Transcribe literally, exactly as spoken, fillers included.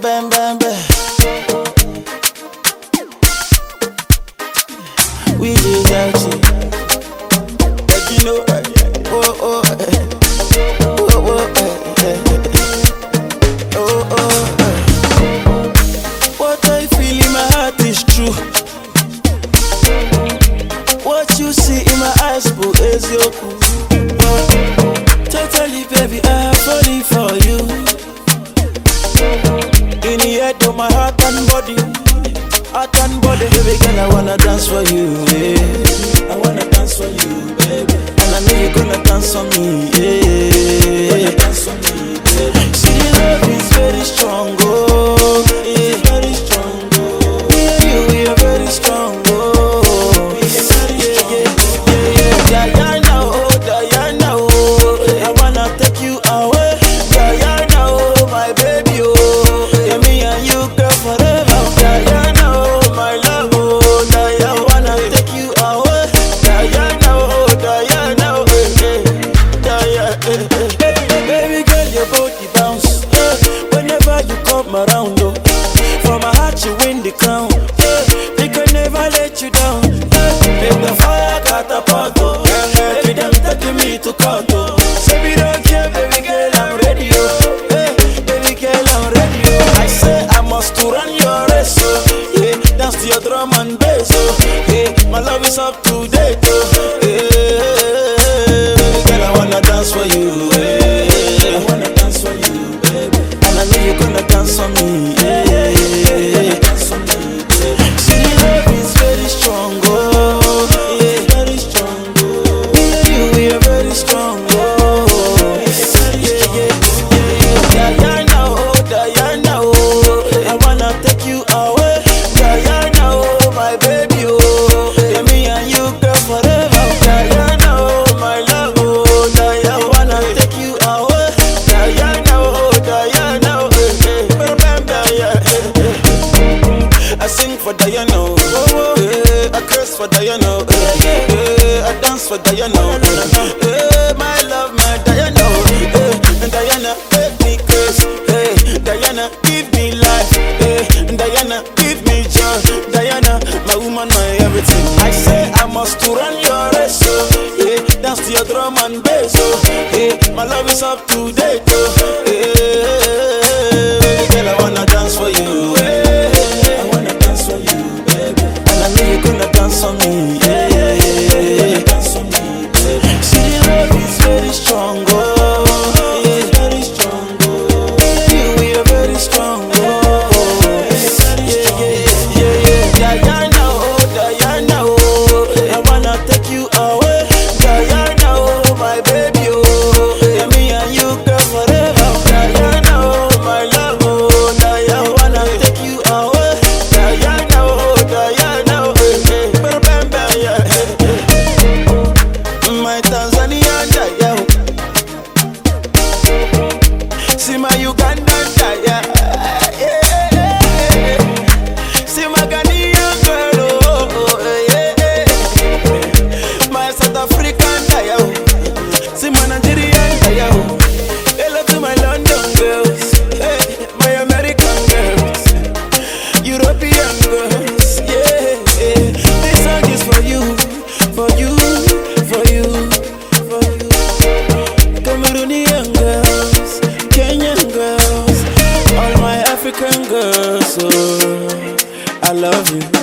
bam, bam, bam. We is out here. Like you know, oh, oh, eh. oh, oh, eh, eh. oh, oh, eh. What I feel in my heart is true. What you see in my eyes, boo, is your cool. Totally, baby, I'm falling for you. In the head of my heart and body, heart and body, baby girl, I wanna dance for you, yeah. I wanna dance for you, baby. And I know you're gonna dance on me, yeah. Wanna dance on me, baby. See, the love is very strong, oh, yeah. Very strong, oh. Me and you, we are very strong, oh. Yeah, yeah, yeah, yeah, yeah. Diana, oh, Diana, oh. I wanna take you away, Diana, oh, my baby, oh. Yeah, me and you, girl, forever, Diana, oh, my love, oh. Diana, I wanna take you away, Diana, oh, Diana, oh, eh, eh. Diana, eh, eh. Baby girl, your body bounce, eh. Whenever you come around, oh. From my heart, you win the crown, eh. We can never let you down, eh. Make the fire catapult, oh. Baby, them taking me to court, oh. Say we don't care, baby girl, I'm ready, oh. Hey, baby girl, I'm ready, oh. I say I must to run your race, oh. Yeah, dance to your drum and bass, oh. Yeah, my love is up to date, oh. Yeah, baby girl, I wanna dance for you, yeah. I wanna dance for you, baby. And I know you're gonna dance on me, yeah, yeah, yeah, yeah. Dance on me, baby. See, the love is very strong, oh. Yeah, very strong, oh. Me and you, we are very strong, oh. Yeah, yeah, yeah, yeah. Diana, oh, Diana, oh. I wanna take you away, Diana, oh, my baby, oh. Yeah, me and you, girl, forever, Diana, oh, my love, oh. Diana, I wanna take you away, Diana, oh, Diana, oh, eh, eh. Bam, bam, yeah, eh, eh. I sing for Diana, oh, oh, eh. I curse for Diana, oh, eh, eh. I dance for Diana, oh, eh. My love, my Diana, oh, eh. Diana, make me curse, eh. Diana, give me life, eh. Diana, give me joy, Diana, my woman, my everything. I say I must to run your race, oh, yeah. Dance to your drum and bass, oh, yeah. My love is up to date, oh, yeah. Girl, I wanna dance for you, yeah. I wanna dance for you, baby. And I know you're gonna dance on me, yeah, yeah, yeah, yeah. Dance on me, baby. See, the love is very strong, oh, yeah, very strong, oh. Me and you, we are very strong, oh. Yeah, yeah, yeah, yeah. Diana, oh, Diana, oh. I wanna take you away, Diana, oh, my baby, oh. Yeah, me and you, girl, forever, Diana, oh, my love, oh. Diana, I wanna take you away, Diana, oh, Diana, oh, eh, eh. Bam, bam, bam, yeah, eh, eh. My Tanzanian Diana, see my Ugandan Diana, yeah, yeah. See my Ghanaian girl, oh, oh, yeah, yeah. My South African Diana, see my Nigerian Diana. Hello to my London girls, hey, my American girls, European girls, yeah, yeah. This song is for you, for you, for you, for you. Cameroonian girls, Kenyan girls, all my African girls, oh, I love you.